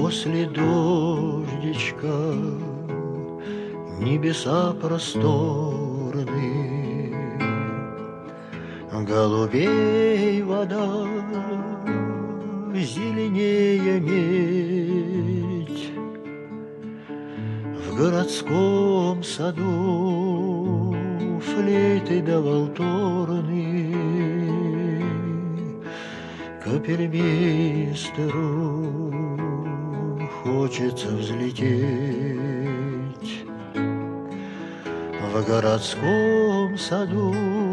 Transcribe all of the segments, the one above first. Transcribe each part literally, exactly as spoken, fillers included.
После дождичка небеса просторны, голубей вода, зеленее медь. В городском саду флейты да валторны капельмейстеру хочется взлететь. В городском саду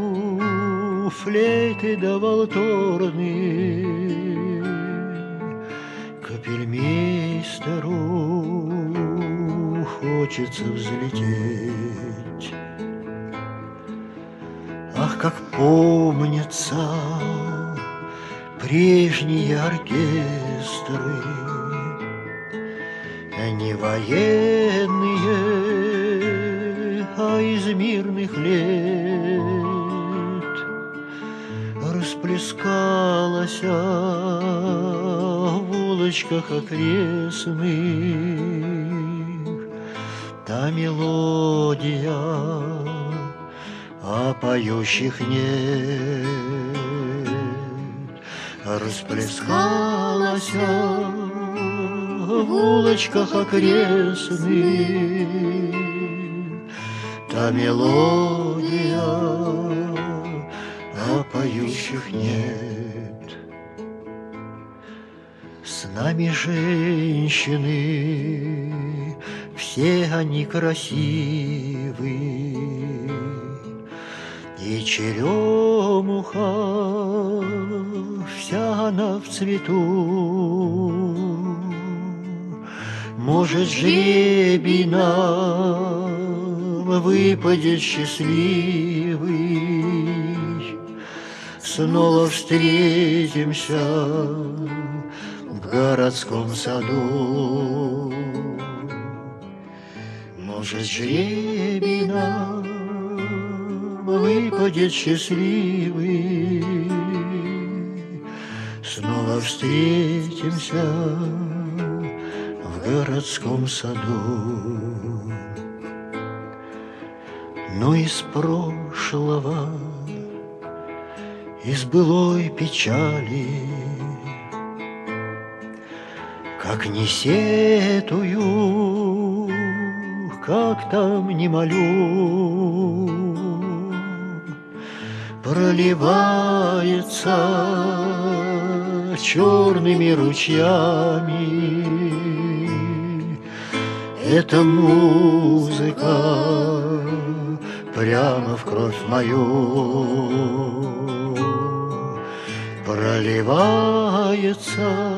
флейты да валторны капельмейстеру хочется взлететь. Ах, как помнится прежние оркестры, не военные, а из мирных лет. Расплескалась в улочках окрестных та мелодия, а поющих нет. Расплескалась в улочках окрестных та мелодия, а поющих нет. С нами женщины, все они красивы, и черемуха вся она в цвету. Может, жребий нам выпадет счастливый, снова встретимся в городском саду. Может, жребий нам выпадет счастливый, снова встретимся в городском саду. Но из прошлого, из былой печали, как не сетую, как там не молю, проливается черными ручьями эта музыка прямо в кровь мою. Проливается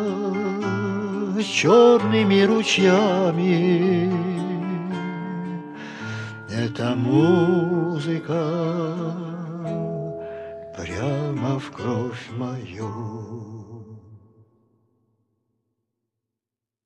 черными ручьями эта музыка прямо в кровь мою.